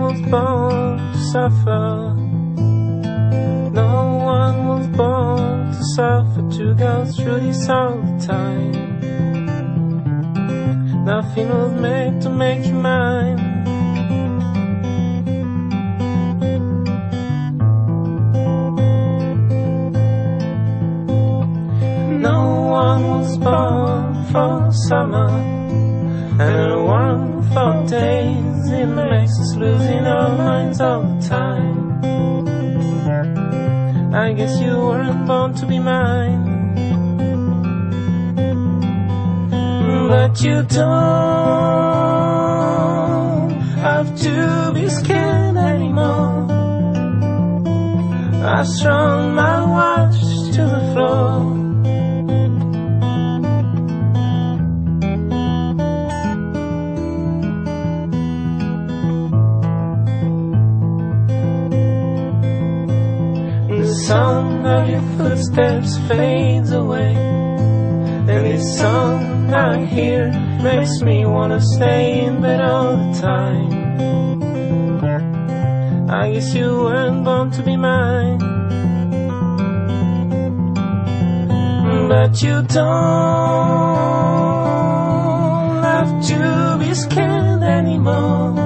was born to suffer. No one was born to suffer, to go through this all the time. Nothing was made to make you mine. No one was born for summer, and no one for days. It makes us losing our minds all the time. I guess you weren't born to be mine, but you don't have to be scared anymore. I strung my watch to the floor. The sound of your footsteps fades away, and this song I hear makes me wanna stay in bed all the time. I guess you weren't born to be mine, but you don't have to be scared anymore.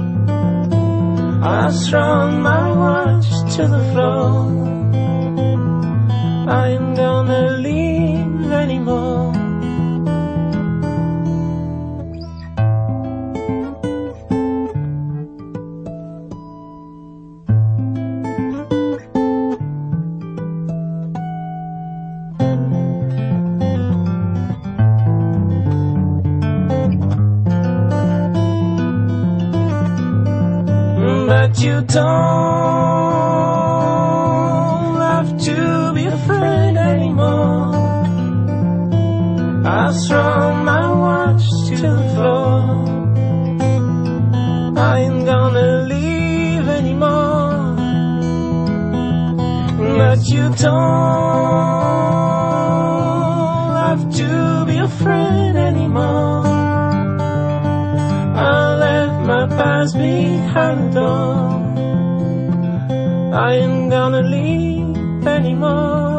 I strung my watch to the floor. I am gonna leave anymore. But you don't have to be afraid anymore. I strung my watch to the floor. I ain't gonna leave anymore. But you don't have to be afraid anymore. I left my past behind the door. I ain't gonna leave anymore.